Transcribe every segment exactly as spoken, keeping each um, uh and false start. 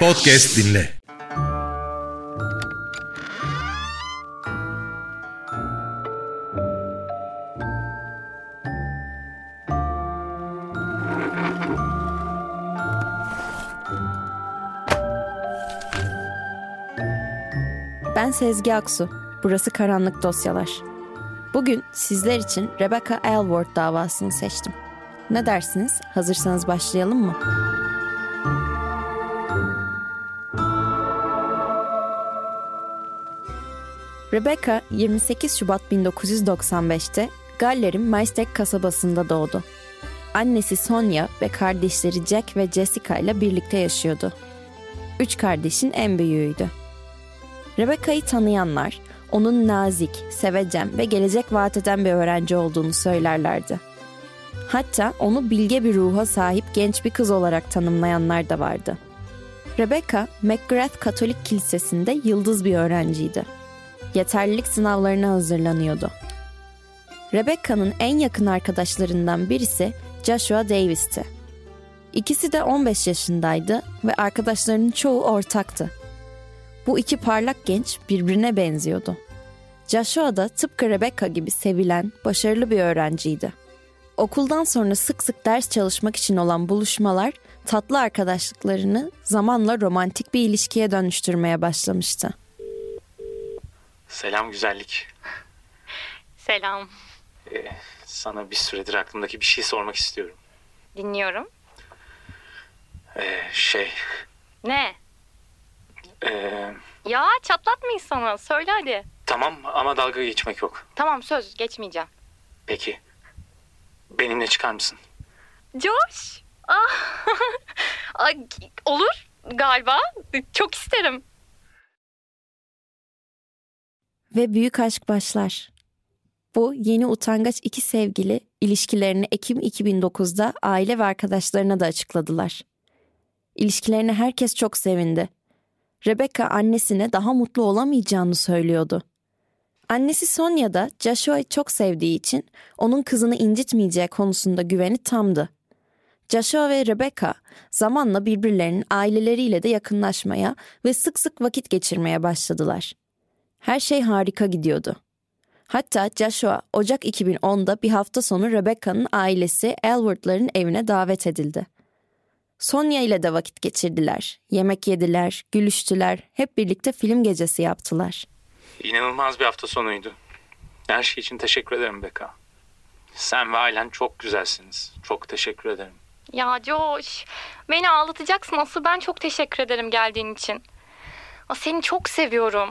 Podcast dinle. Ben Sezgi Aksu. Burası Karanlık Dosyalar. Bugün sizler için Rebecca Aylward davasını seçtim. Ne dersiniz? Hazırsanız başlayalım mı? Rebecca yirmi sekiz Şubat bin dokuz yüz doksan beşte Galler'in Maesteg kasabasında doğdu. Annesi Sonia ve kardeşleri Jack ve Jessica ile birlikte yaşıyordu. Üç kardeşin en büyüğüydü. Rebecca'yı tanıyanlar, onun nazik, sevecen ve gelecek vaat eden bir öğrenci olduğunu söylerlerdi. Hatta onu bilge bir ruha sahip genç bir kız olarak tanımlayanlar da vardı. Rebecca, McGrath Katolik Kilisesi'nde yıldız bir öğrenciydi. Yeterlilik sınavlarına hazırlanıyordu. Rebecca'nın en yakın arkadaşlarından birisi Joshua Davis'ti. İkisi de on beş yaşındaydı ve arkadaşlarının çoğu ortaktı. Bu iki parlak genç birbirine benziyordu. Joshua da tıpkı Rebecca gibi sevilen, başarılı bir öğrenciydi. Okuldan sonra sık sık ders çalışmak için olan buluşmalar, tatlı arkadaşlıklarını zamanla romantik bir ilişkiye dönüştürmeye başlamıştı. Selam güzellik. Selam. Ee, sana bir süredir aklımdaki bir şey sormak istiyorum. Dinliyorum. Ee, şey... Ne? Ee, Ya çatlatmayız sana. Söyle hadi. tamam ama dalga geçmek yok. Tamam, söz geçmeyeceğim. Peki. Benimle çıkar mısın? Josh. Ah. Ay, olur galiba. Çok isterim. Ve büyük aşk başlar. Bu yeni utangaç iki sevgili ilişkilerini Ekim iki bin dokuzda aile ve arkadaşlarına da açıkladılar. İlişkilerine herkes çok sevindi. Rebecca annesine daha mutlu olamayacağını söylüyordu. Annesi Sonia da Joshua'yı çok sevdiği için onun kızını incitmeyeceği konusunda güveni tamdı. Joshua ve Rebecca zamanla birbirlerinin aileleriyle de yakınlaşmaya ve sık sık vakit geçirmeye başladılar. Her şey harika gidiyordu. Hatta Joshua Ocak iki bin onda bir hafta sonu Rebecca'nın ailesi Aylward'ların evine davet edildi. Sonia ile de vakit geçirdiler, yemek yediler, gülüştüler, hep birlikte film gecesi yaptılar. İnanılmaz bir hafta sonuydu. Her şey için teşekkür ederim Becca. Sen ve ailen çok güzelsiniz. Çok teşekkür ederim. Ya Josh, beni ağlatacaksın. Asıl ben çok teşekkür ederim geldiğin için. Aa, seni çok seviyorum.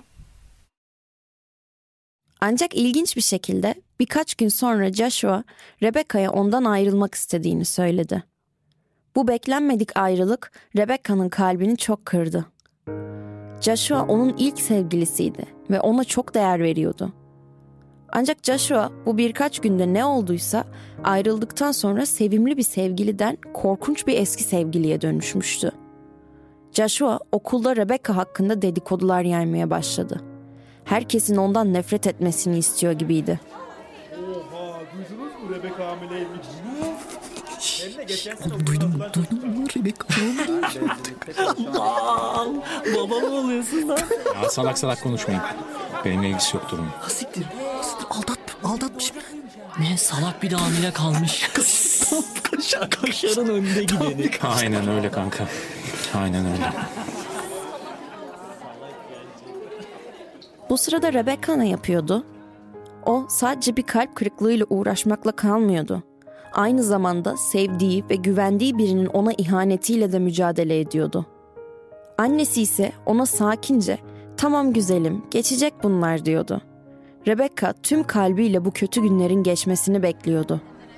Ancak ilginç bir şekilde birkaç gün sonra Joshua, Rebecca'ya ondan ayrılmak istediğini söyledi. Bu beklenmedik ayrılık Rebecca'nın kalbini çok kırdı. Joshua onun ilk sevgilisiydi ve ona çok değer veriyordu. Ancak Joshua bu birkaç günde ne olduysa ayrıldıktan sonra sevimli bir sevgiliden korkunç bir eski sevgiliye dönüşmüştü. Joshua okulda Rebecca hakkında dedikodular yaymaya başladı. Herkesin ondan nefret etmesini istiyor gibiydi. Oha, duydunuz mu Rebecca hamileymiş? Oğlum duydun mu? Duydun mu? Rebecca Allah'ım. Baba mı oluyorsun lan? Ya salak salak konuşmayın. Benimle ilgisi yok durum. Ha siktir. Siktir aldat, aldatmış. Ne salak bir de hamile kalmış. Kaşar, kaşarın önünde gideni. Aynen öyle kanka. Aynen öyle. Bu sırada Rebecca ne yapıyordu? O sadece bir kalp kırıklığıyla uğraşmakla kalmıyordu. Aynı zamanda sevdiği ve güvendiği birinin ona ihanetiyle de mücadele ediyordu. Annesi ise ona sakince, "Tamam güzelim, geçecek bunlar." diyordu. Rebecca tüm kalbiyle bu kötü günlerin geçmesini bekliyordu.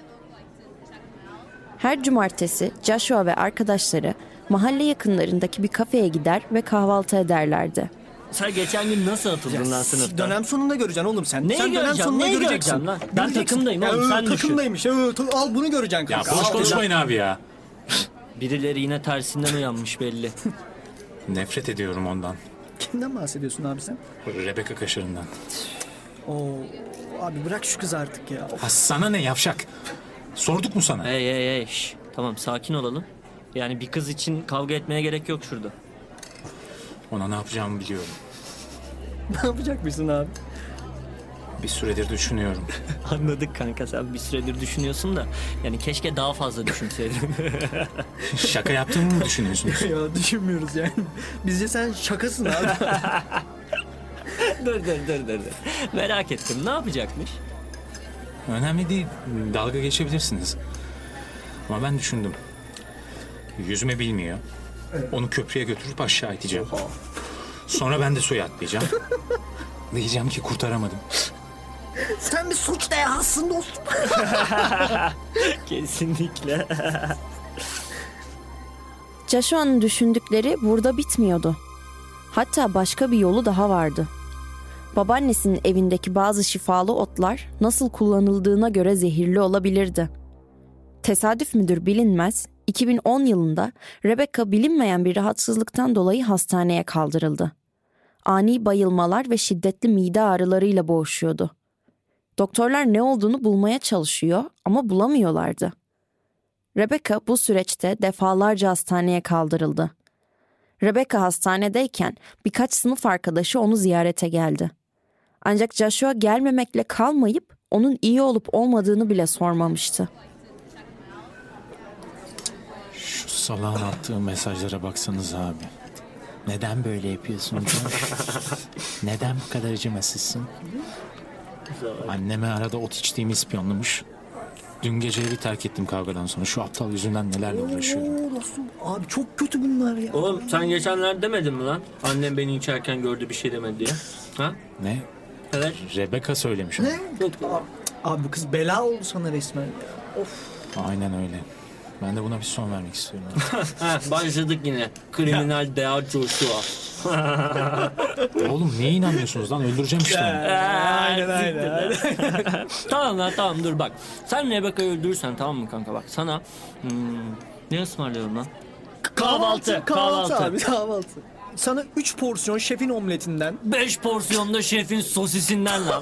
Her cumartesi Joshua ve arkadaşları mahalle yakınlarındaki bir kafeye gider ve kahvaltı ederlerdi. Sen geçen gün nasıl atıldın lan sınıftan? Dönem sonunda göreceksin oğlum sen. Neyi sen dönem göreceğim, sonunda neyi göreceksin. göreceğim lan? Ben Göreceksin. takımdayım oğlum, Ya, sen düşün. takımdaymış. Ya, al bunu göreceksin. Ya kanka. boş Al. konuşmayın abi ya. Birileri yine tersinden uyanmış belli. Nefret ediyorum ondan. Kimden bahsediyorsun abi sen? Rebecca kaşarından. Oo, abi bırak şu kızı artık ya. Ha sana ne yavşak? Sorduk mu sana? Hey hey hey şş. Tamam sakin olalım. Yani bir kız için kavga etmeye gerek yok şurada. Ona ne yapacağımı biliyorum. Ne yapacakmışsın abi? Bir süredir düşünüyorum. Anladık kanka, sen bir süredir düşünüyorsun da. Yani keşke daha fazla düşünseydin. Şaka yaptığımı mı düşünüyorsunuz? Ya düşünmüyoruz yani. Bizce sen şakasın abi. dur dur dur dur. dur. Merak ettim, ne yapacakmış? Önemli değil. Dalga geçebilirsiniz. Ama ben düşündüm. Yüzme bilmiyor. Onu köprüye götürüp aşağı iteceğim. Sonra ben de suya atlayacağım. Diyeceğim ki kurtaramadım. Sen bir suç dehasın dostum. Kesinlikle. Joshua'nın düşündükleri burada bitmiyordu. Hatta başka bir yolu daha vardı. Babaannesinin evindeki bazı şifalı otlar nasıl kullanıldığına göre zehirli olabilirdi. Tesadüf müdür bilinmez, iki bin on yılında Rebecca bilinmeyen bir rahatsızlıktan dolayı hastaneye kaldırıldı. Ani bayılmalar ve şiddetli mide ağrılarıyla boğuşuyordu. Doktorlar ne olduğunu bulmaya çalışıyor ama bulamıyorlardı. Rebecca bu süreçte defalarca hastaneye kaldırıldı. Rebecca hastanedeyken birkaç sınıf arkadaşı onu ziyarete geldi. Ancak Joshua gelmemekle kalmayıp onun iyi olup olmadığını bile sormamıştı. Şu salağın attığı mesajlara baksanız abi. Neden böyle yapıyorsun hocam? Neden bu kadar acımasızsın? Anneme arada ot içtiğimi ispiyonlamış. Dün gece evi terk ettim kavgadan sonra. Şu aptal yüzünden nelerle uğraşıyorum. Oo dostum. Abi çok kötü bunlar ya. Oğlum sen geçenlerde demedin mi lan? Annem beni içerken gördü, bir şey demedi diye. Ha? Ne? Evet. Rebecca söylemiş. Ne? Abi bu kız bela oldu sana resmen ya. Of. Aynen öyle. Ben de buna bir son vermek istiyorum. Ha, başladık yine. Kriminal Dea Joshua. Oğlum neye inanmıyorsunuz lan? Öldüreceğim işte onu. Aynen aynen. Tamam lan tamam, dur bak. Sen Rebecca'yı öldürürsen, tamam mı kanka, bak sana hmm, ne ısmarlıyorum lan? Kahvaltı, Kahvaltı, kahvaltı. abi kahvaltı. Sana üç porsiyon şefin omletinden. Beş porsiyonda şefin sosisinden lan.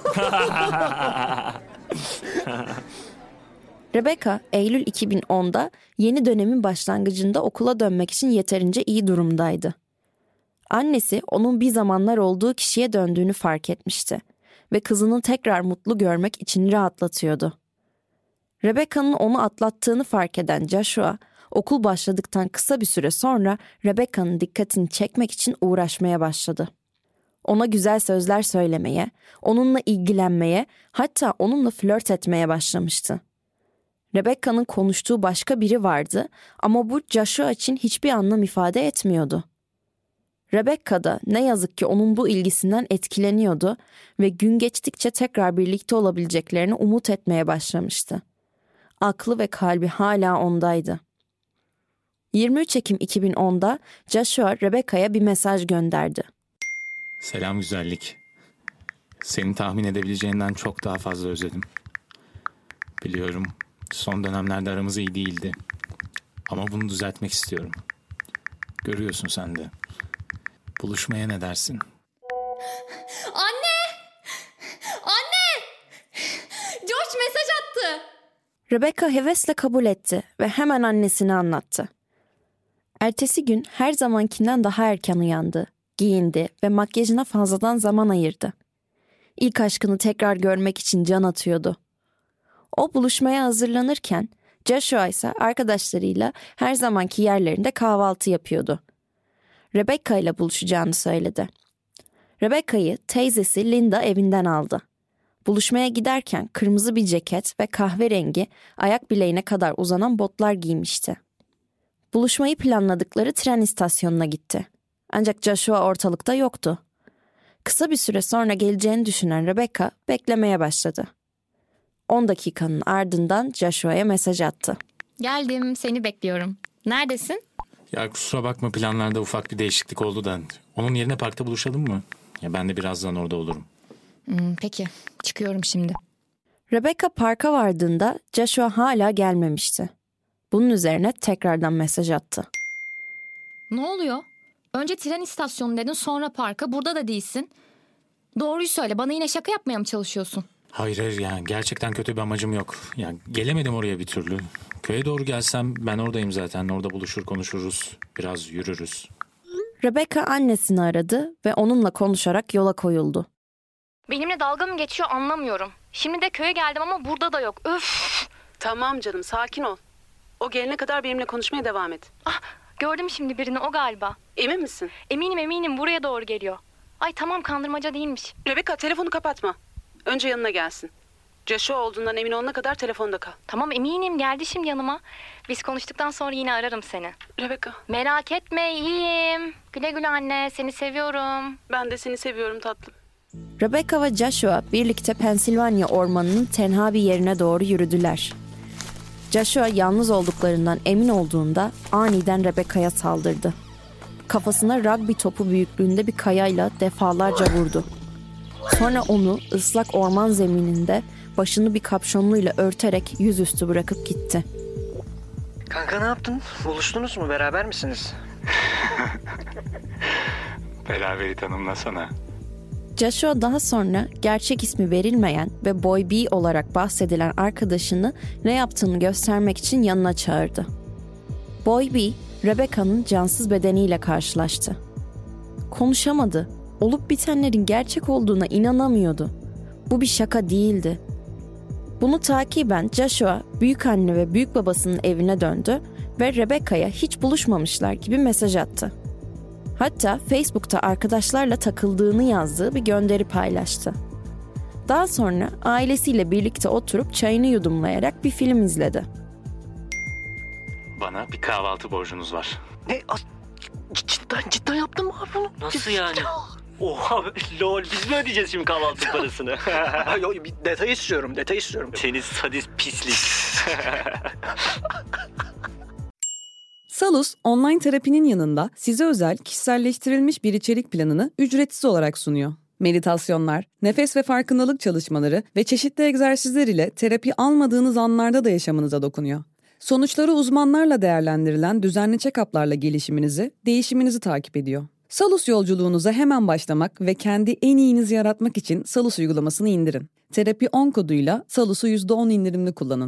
Rebecca, Eylül iki bin onda yeni dönemin başlangıcında okula dönmek için yeterince iyi durumdaydı. Annesi onun bir zamanlar olduğu kişiye döndüğünü fark etmişti ve kızını tekrar mutlu görmek içini rahatlatıyordu. Rebecca'nın onu atlattığını fark eden Joshua, okul başladıktan kısa bir süre sonra Rebecca'nın dikkatini çekmek için uğraşmaya başladı. Ona güzel sözler söylemeye, onunla ilgilenmeye, hatta onunla flört etmeye başlamıştı. Rebecca'nın konuştuğu başka biri vardı ama bu Joshua için hiçbir anlam ifade etmiyordu. Rebecca da ne yazık ki onun bu ilgisinden etkileniyordu ve gün geçtikçe tekrar birlikte olabileceklerini umut etmeye başlamıştı. Aklı ve kalbi hala ondaydı. yirmi üç Ekim iki bin onda Joshua Rebecca'ya bir mesaj gönderdi. Selam güzellik. Seni tahmin edebileceğinden çok daha fazla özledim. Biliyorum son dönemlerde aramız iyi değildi. Ama bunu düzeltmek istiyorum. Görüyorsun sen de. Buluşmaya ne dersin? Anne! Anne! George mesaj attı. Rebecca hevesle kabul etti ve hemen annesine anlattı. Ertesi gün her zamankinden daha erken uyandı, giyindi ve makyajına fazladan zaman ayırdı. İlk aşkını tekrar görmek için can atıyordu. O buluşmaya hazırlanırken Joshua ise arkadaşlarıyla her zamanki yerlerinde kahvaltı yapıyordu. Rebecca ile buluşacağını söyledi. Rebecca'yı teyzesi Linda evinden aldı. Buluşmaya giderken kırmızı bir ceket ve kahverengi ayak bileğine kadar uzanan botlar giymişti. Buluşmayı planladıkları tren istasyonuna gitti. Ancak Joshua ortalıkta yoktu. Kısa bir süre sonra geleceğini düşünen Rebecca beklemeye başladı. on dakikanın ardından Joshua'ya mesaj attı. Geldim, seni bekliyorum. Neredesin? Ya kusura bakma, planlarda ufak bir değişiklik oldu da. Onun yerine parkta buluşalım mı? Ya ben de birazdan orada olurum. Hmm, peki, çıkıyorum şimdi. Rebecca parka vardığında Joshua hala gelmemişti. Bunun üzerine tekrardan mesaj attı. Ne oluyor? Önce tren istasyonu dedin, sonra parka, burada da değilsin. Doğruyu söyle, bana yine şaka yapmaya mı çalışıyorsun? Hayır hayır, yani gerçekten kötü bir amacım yok. Yani gelemedim oraya bir türlü. Köye doğru gelsem ben oradayım zaten. Orada buluşur konuşuruz. Biraz yürürüz. Rebecca annesini aradı ve onunla konuşarak yola koyuldu. Benimle dalga mı geçiyor anlamıyorum. Şimdi de köye geldim ama burada da yok. Öf. Tamam canım, sakin ol. O gelene kadar benimle konuşmaya devam et. Ah, gördüm şimdi birini, o galiba. Emin misin? Eminim eminim buraya doğru geliyor. Ay tamam, kandırmaca değilmiş. Rebecca, telefonu kapatma. Önce yanına gelsin. Joshua olduğundan emin olana kadar telefonda kal. Tamam eminim, geldi şimdi yanıma. Biz konuştuktan sonra yine ararım seni. Rebecca. Merak etme, iyiyim. Güle güle anne, seni seviyorum. Ben de seni seviyorum tatlım. Rebecca ve Joshua birlikte Pensilvanya ormanının tenha bir yerine doğru yürüdüler. Joshua yalnız olduklarından emin olduğunda aniden Rebecca'ya saldırdı. Kafasına rugby topu büyüklüğünde bir kayayla defalarca vurdu. Sonra onu ıslak orman zemininde başını bir kapşonluyla örterek yüzüstü bırakıp gitti. Kanka ne yaptın? Buluştunuz mu? Beraber misiniz? Beraberi tanımlasana. Joshua daha sonra gerçek ismi verilmeyen ve Boy B olarak bahsedilen arkadaşını ne yaptığını göstermek için yanına çağırdı. Boy B, Rebecca'nın cansız bedeniyle karşılaştı. Konuşamadı. Olup bitenlerin gerçek olduğuna inanamıyordu. Bu bir şaka değildi. Bunu takiben Joshua, büyükanne ve büyükbabasının evine döndü ve Rebecca'ya hiç buluşmamışlar gibi mesaj attı. Hatta Facebook'ta arkadaşlarla takıldığını yazdığı bir gönderi paylaştı. Daha sonra ailesiyle birlikte oturup çayını yudumlayarak bir film izledi. Bana bir kahvaltı borcunuz var. Ne? As- cidden cidden yaptın mı abi bunu? Nasıl yani? Oha lol, biz mi ödeyeceğiz şimdi kahvaltı parasını? Yok, bir detay istiyorum, detay istiyorum. Seni sadist pislik. Salus, online terapinin yanında size özel kişiselleştirilmiş bir içerik planını ücretsiz olarak sunuyor. Meditasyonlar, nefes ve farkındalık çalışmaları ve çeşitli egzersizler ile terapi almadığınız anlarda da yaşamınıza dokunuyor. Sonuçları uzmanlarla değerlendirilen düzenli check-up'larla gelişiminizi, değişiminizi takip ediyor. Salus yolculuğunuza hemen başlamak ve kendi en iyinizi yaratmak için Salus uygulamasını indirin. Terapi on koduyla Salus'u yüzde on indirimli kullanın.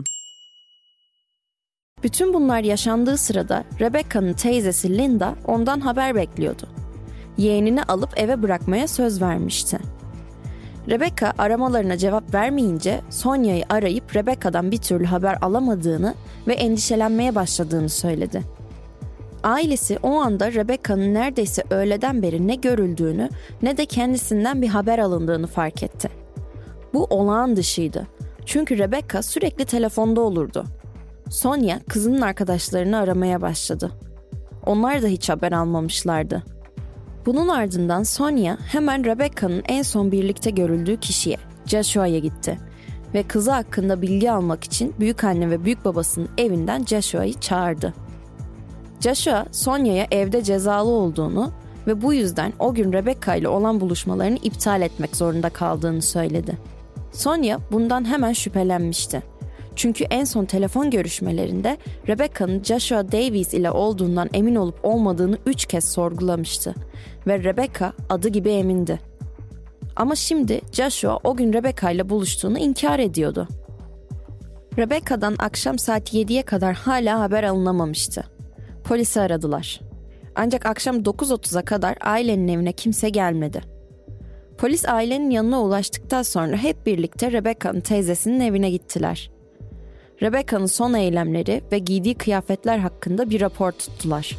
Bütün bunlar yaşandığı sırada Rebecca'nın teyzesi Linda ondan haber bekliyordu. Yeğenini alıp eve bırakmaya söz vermişti. Rebecca aramalarına cevap vermeyince Sonia'yı arayıp Rebecca'dan bir türlü haber alamadığını ve endişelenmeye başladığını söyledi. Ailesi o anda Rebecca'nın neredeyse öğleden beri ne görüldüğünü ne de kendisinden bir haber alındığını fark etti. Bu olağan dışıydı. Çünkü Rebecca sürekli telefonda olurdu. Sonia kızının arkadaşlarını aramaya başladı. Onlar da hiç haber almamışlardı. Bunun ardından Sonia hemen Rebecca'nın en son birlikte görüldüğü kişiye, Joshua'ya gitti ve kızı hakkında bilgi almak için büyükanne ve büyükbabasının evinden Joshua'yı çağırdı. Joshua, Sonia'ya evde cezalı olduğunu ve bu yüzden o gün Rebecca ile olan buluşmalarını iptal etmek zorunda kaldığını söyledi. Sonia bundan hemen şüphelenmişti. Çünkü en son telefon görüşmelerinde Rebecca'nın Joshua Davies ile olduğundan emin olup olmadığını üç kez sorgulamıştı ve Rebecca adı gibi emindi. Ama şimdi Joshua o gün Rebecca ile buluştuğunu inkar ediyordu. Rebecca'dan akşam saat yediye kadar hala haber alınamamıştı. Polisi aradılar. Ancak akşam dokuz otuza kadar ailenin evine kimse gelmedi. Polis ailenin yanına ulaştıktan sonra hep birlikte Rebecca'nın teyzesinin evine gittiler. Rebecca'nın son eylemleri ve giydiği kıyafetler hakkında bir rapor tuttular.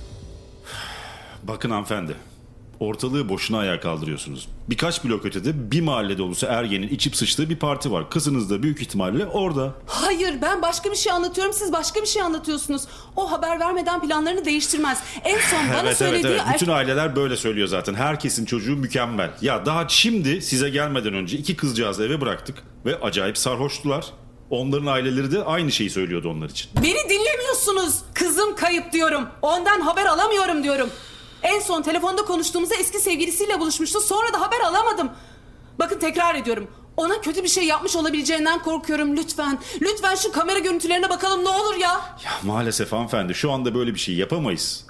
Bakın hanımefendi, ortalığı boşuna ayağa kaldırıyorsunuz. Birkaç blok ötede bir mahalle dolusu ergenin içip sıçtığı bir parti var. Kızınız da büyük ihtimalle orada. Hayır, ben başka bir şey anlatıyorum, siz başka bir şey anlatıyorsunuz. O haber vermeden planlarını değiştirmez. En son bana evet, söylediği... Evet evet, bütün aileler böyle söylüyor zaten. Herkesin çocuğu mükemmel. Ya daha şimdi size gelmeden önce iki kızcağızı eve bıraktık ve acayip sarhoştular. Onların aileleri de aynı şeyi söylüyordu onlar için. Beni dinlemiyorsunuz. Kızım kayıp diyorum. Ondan haber alamıyorum diyorum. En son telefonda konuştuğumuzda eski sevgilisiyle buluşmuştu. Sonra da haber alamadım. Bakın tekrar ediyorum. Ona kötü bir şey yapmış olabileceğinden korkuyorum. Lütfen, lütfen şu kamera görüntülerine bakalım ne olur ya. Ya maalesef hanımefendi, şu anda böyle bir şey yapamayız.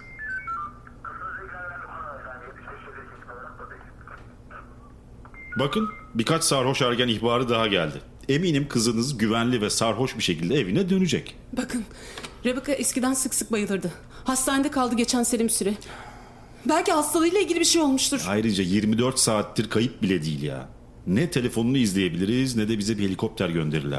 Bakın, birkaç sarhoş ergen ihbarı daha geldi. Eminim kızınız güvenli ve sarhoş bir şekilde evine dönecek. Bakın, Rebecca eskiden sık sık bayılırdı. Hastanede kaldı geçen sene bir süre. Belki hastalığıyla ilgili bir şey olmuştur. Ayrıca yirmi dört saattir kayıp bile değil ya. Ne telefonunu izleyebiliriz ne de bize bir helikopter gönderirler.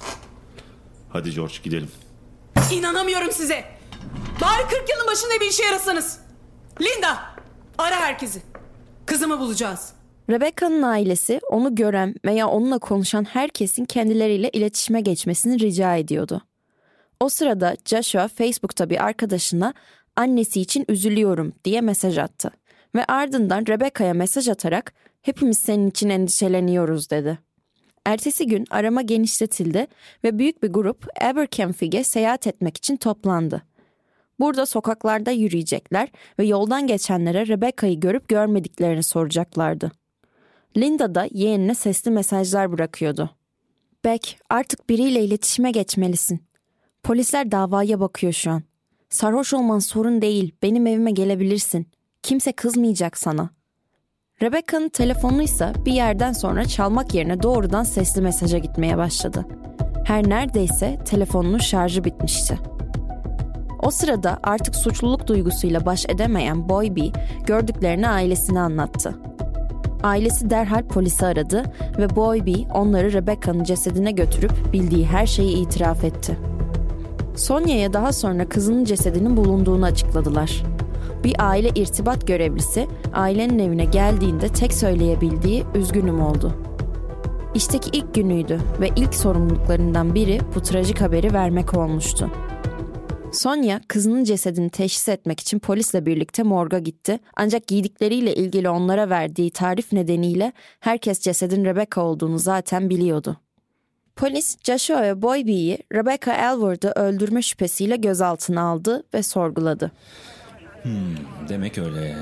Hadi George gidelim. İnanamıyorum size. Bari kırk yılın başında bir işe yarasanız. Linda, ara herkesi. Kızımı bulacağız. Rebecca'nın ailesi onu gören veya onunla konuşan herkesin kendileriyle iletişime geçmesini rica ediyordu. O sırada Joshua Facebook'ta bir arkadaşına annesi için üzülüyorum diye mesaj attı. Ve ardından Rebecca'ya mesaj atarak hepimiz senin için endişeleniyoruz dedi. Ertesi gün arama genişletildi ve büyük bir grup Abercrombie'ye seyahat etmek için toplandı. Burada sokaklarda yürüyecekler ve yoldan geçenlere Rebecca'yı görüp görmediklerini soracaklardı. Linda da yeğenine sesli mesajlar bırakıyordu. Beck, artık biriyle iletişime geçmelisin. Polisler davaya bakıyor şu an. Sarhoş olman sorun değil, benim evime gelebilirsin. Kimse kızmayacak sana. Rebecca'nın telefonuysa bir yerden sonra çalmak yerine doğrudan sesli mesaja gitmeye başladı. Her neredeyse telefonunun şarjı bitmişti. O sırada artık suçluluk duygusuyla baş edemeyen Boy B gördüklerini ailesine anlattı. Ailesi derhal polisi aradı ve Boy B onları Rebecca'nın cesedine götürüp bildiği her şeyi itiraf etti. Sonia'ya daha sonra kızının cesedinin bulunduğunu açıkladılar. Bir aile irtibat görevlisi ailenin evine geldiğinde tek söyleyebildiği üzgünüm oldu. İşteki ilk günüydü ve ilk sorumluluklarından biri bu trajik haberi vermek olmuştu. Sonia kızının cesedini teşhis etmek için polisle birlikte morga gitti. Ancak giydikleriyle ilgili onlara verdiği tarif nedeniyle herkes cesedin Rebecca olduğunu zaten biliyordu. Polis Joshua ve Boy B'yi Rebecca Elwood'u öldürme şüphesiyle gözaltına aldı ve sorguladı. Hmm, demek öyle.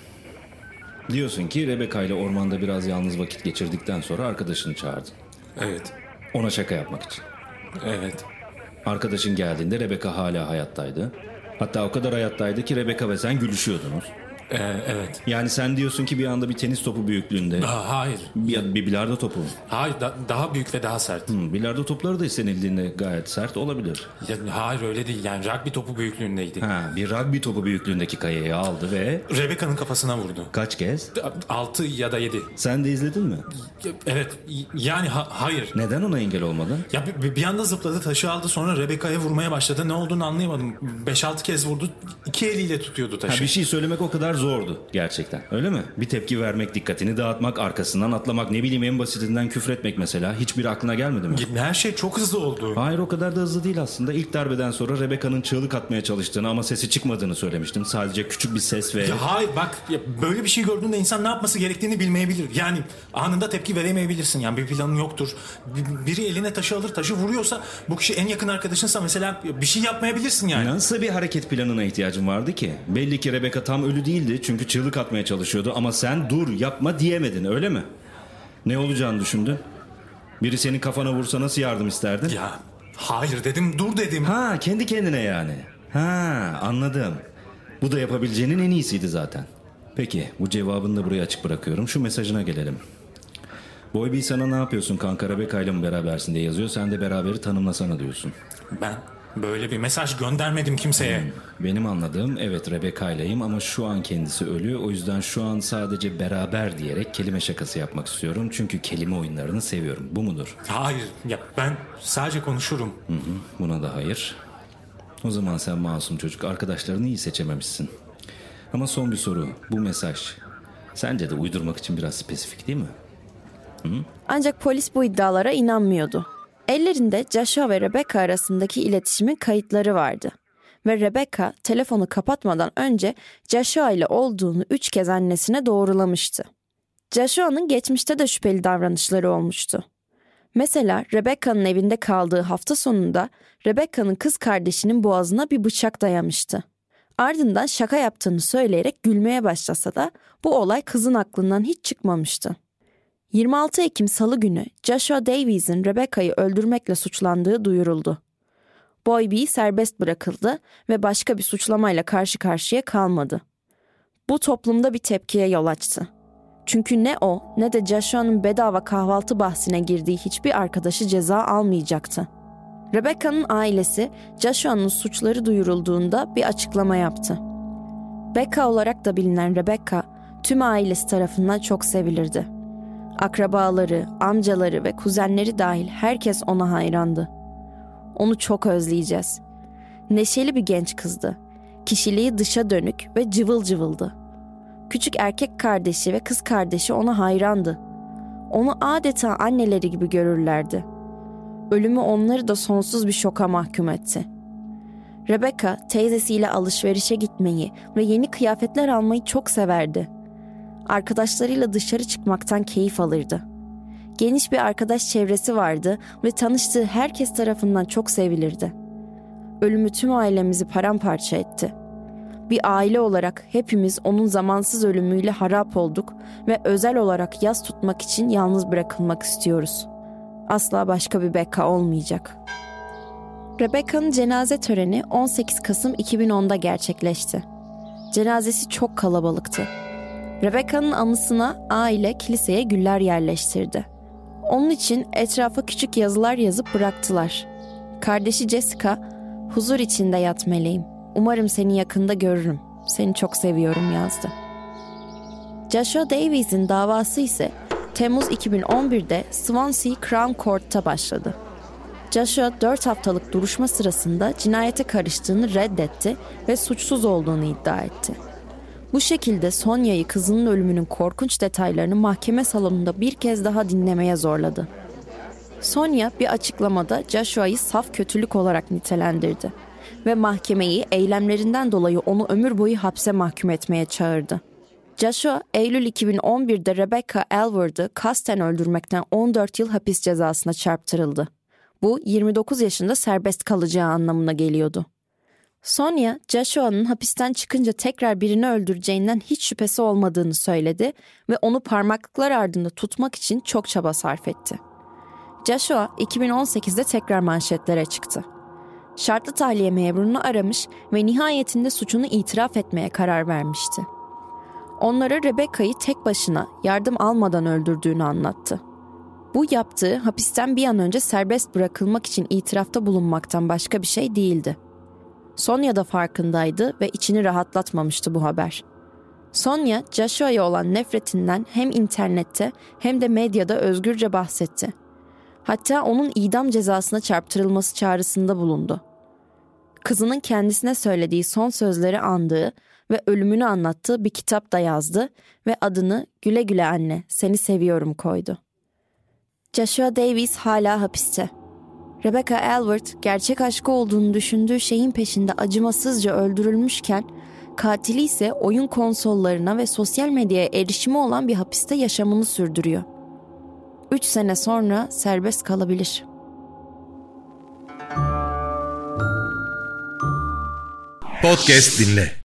Diyorsun ki Rebecca ile ormanda biraz yalnız vakit geçirdikten sonra arkadaşını çağırdın. Evet. Ona şaka yapmak için. Evet. Arkadaşın geldiğinde Rebecca hala hayattaydı. Hatta o kadar hayattaydı ki Rebecca ve sen gülüşüyordunuz. Ee, evet. Yani sen diyorsun ki bir anda bir tenis topu büyüklüğünde. Aa, hayır. Bir, bir bilardo topu mu? Hayır da, daha büyük ve daha sert. Hmm, bilardo topları da istenildiğinde gayet sert olabilir. Ya, hayır öyle değil, yani rugby topu büyüklüğündeydi. Ha, bir rugby topu büyüklüğündeki kayayı aldı ve... Rebecca'nın kafasına vurdu. Kaç kez? Altı ya da yedi. Sen de izledin mi? Evet, yani ha, hayır. Neden ona engel olmadın? Ya bir, bir anda zıpladı, taşı aldı, sonra Rebecca'ya vurmaya başladı. Ne olduğunu anlayamadım. Beş altı kez vurdu, iki eliyle tutuyordu taşı. Ha, bir şey söylemek o kadar zordu gerçekten, öyle mi? Bir tepki vermek, dikkatini dağıtmak, arkasından atlamak, ne bileyim en basitinden küfretmek mesela. Hiçbir aklına gelmedi mi? Her şey çok hızlı oldu. Hayır, o kadar da hızlı değil aslında. İlk darbeden sonra Rebecca'nın çığlık atmaya çalıştığını ama sesi çıkmadığını söylemiştin. Sadece küçük bir ses ve... Ya hayır bak, ya böyle bir şey gördüğünde insan ne yapması gerektiğini bilmeyebilir. Yani anında tepki veremeyebilirsin. Yani bir planın yoktur. Biri eline taşı alır, taşı vuruyorsa, bu kişi en yakın arkadaşınsa mesela bir şey yapmayabilirsin yani. Nasıl bir hareket planına ihtiyacın vardı ki? Belli ki Rebecca tam ölü değildi çünkü çığlık atmaya çalışıyordu ama sen dur yapma diyemedin, öyle mi? Ne olacağını düşündün? Biri senin kafana vursa nasıl yardım isterdin? Ya hayır dedim, dur dedim. Ha, kendi kendine yani. Ha, anladım. Bu da yapabileceğinin en iyisiydi zaten. Peki, bu cevabını da buraya açık bırakıyorum. Şu mesajına gelelim. Boy B sana ne yapıyorsun kanka, Rebecca ile mi berabersin diye yazıyor. Sen de beraberi tanımlasana diyorsun. Ben böyle bir mesaj göndermedim kimseye. Hmm, benim anladığım evet Rebecca ileyim ama şu an kendisi ölü. O yüzden şu an sadece beraber diyerek kelime şakası yapmak istiyorum. Çünkü kelime oyunlarını seviyorum. Bu mudur? Hayır ya, ben sadece konuşurum. Hı hı, buna da hayır. O zaman sen masum çocuk, arkadaşlarını iyi seçememişsin. Ama son bir soru, bu mesaj sence de uydurmak için biraz spesifik değil mi? Hı? Ancak polis bu iddialara inanmıyordu. Ellerinde Joshua ve Rebecca arasındaki iletişimin kayıtları vardı. Ve Rebecca telefonu kapatmadan önce Joshua ile olduğunu üç kez annesine doğrulamıştı. Joshua'nın geçmişte de şüpheli davranışları olmuştu. Mesela Rebecca'nın evinde kaldığı hafta sonunda Rebecca'nın kız kardeşinin boğazına bir bıçak dayamıştı. Ardından şaka yaptığını söyleyerek gülmeye başlasa da bu olay kızın aklından hiç çıkmamıştı. yirmi altı Ekim Salı günü Joshua Davies'in Rebecca'yı öldürmekle suçlandığı duyuruldu. Boy B serbest bırakıldı ve başka bir suçlamayla karşı karşıya kalmadı. Bu toplumda bir tepkiye yol açtı. Çünkü ne o ne de Joshua'nın bedava kahvaltı bahsine girdiği hiçbir arkadaşı ceza almayacaktı. Rebecca'nın ailesi Joshua'nın suçları duyurulduğunda bir açıklama yaptı. Becca olarak da bilinen Rebecca, tüm ailesi tarafından çok sevilirdi. Akrabaları, amcaları ve kuzenleri dahil herkes ona hayrandı. Onu çok özleyeceğiz. Neşeli bir genç kızdı. Kişiliği dışa dönük ve cıvıl cıvıldı. Küçük erkek kardeşi ve kız kardeşi ona hayrandı. Onu adeta anneleri gibi görürlerdi. Ölümü onları da sonsuz bir şoka mahkum etti. Rebecca teyzesiyle alışverişe gitmeyi ve yeni kıyafetler almayı çok severdi. Arkadaşlarıyla dışarı çıkmaktan keyif alırdı. Geniş bir arkadaş çevresi vardı ve tanıştığı herkes tarafından çok sevilirdi. Ölümü tüm ailemizi paramparça etti. Bir aile olarak hepimiz onun zamansız ölümüyle harap olduk ve özel olarak yas tutmak için yalnız bırakılmak istiyoruz. Asla başka bir Becca olmayacak. Rebecca'nın cenaze töreni on sekiz Kasım iki bin onda gerçekleşti. Cenazesi çok kalabalıktı. Rebecca'nın anısına aile kiliseye güller yerleştirdi. Onun için etrafa küçük yazılar yazıp bıraktılar. Kardeşi Jessica, "Huzur içinde yat meleğim. Umarım seni yakında görürüm. Seni çok seviyorum," yazdı. Joshua Davies'in davası ise Temmuz iki bin on birde Swansea Crown Court'ta başladı. Joshua dört haftalık duruşma sırasında cinayete karıştığını reddetti ve suçsuz olduğunu iddia etti. Bu şekilde Sonia'yı kızının ölümünün korkunç detaylarını mahkeme salonunda bir kez daha dinlemeye zorladı. Sonia bir açıklamada Joshua'yı saf kötülük olarak nitelendirdi ve mahkemeyi eylemlerinden dolayı onu ömür boyu hapse mahkum etmeye çağırdı. Joshua, Eylül iki bin on birde Rebecca Aylward'ı kasten öldürmekten on dört yıl hapis cezasına çarptırıldı. Bu yirmi dokuz yaşında serbest kalacağı anlamına geliyordu. Sonia, Joshua'nın hapisten çıkınca tekrar birini öldüreceğinden hiç şüphesi olmadığını söyledi ve onu parmaklıklar ardında tutmak için çok çaba sarf etti. Joshua, iki bin on sekizde tekrar manşetlere çıktı. Şartlı tahliye memurunu aramış ve nihayetinde suçunu itiraf etmeye karar vermişti. Onlara Rebecca'yı tek başına yardım almadan öldürdüğünü anlattı. Bu yaptığı hapisten bir an önce serbest bırakılmak için itirafta bulunmaktan başka bir şey değildi. Sonia da farkındaydı ve içini rahatlatmamıştı bu haber. Sonia, Joshua'ya olan nefretinden hem internette hem de medyada özgürce bahsetti. Hatta onun idam cezasına çarptırılması çağrısında bulundu. Kızının kendisine söylediği son sözleri andığı ve ölümünü anlattığı bir kitap da yazdı ve adını "Güle güle anne, seni seviyorum" koydu. Joshua Davies hala hapiste. Rebecca Aylward, gerçek aşkı olduğunu düşündüğü şeyin peşinde acımasızca öldürülmüşken, katili ise oyun konsollarına ve sosyal medyaya erişimi olan bir hapiste yaşamını sürdürüyor. Üç sene sonra serbest kalabilir. Podcast dinle.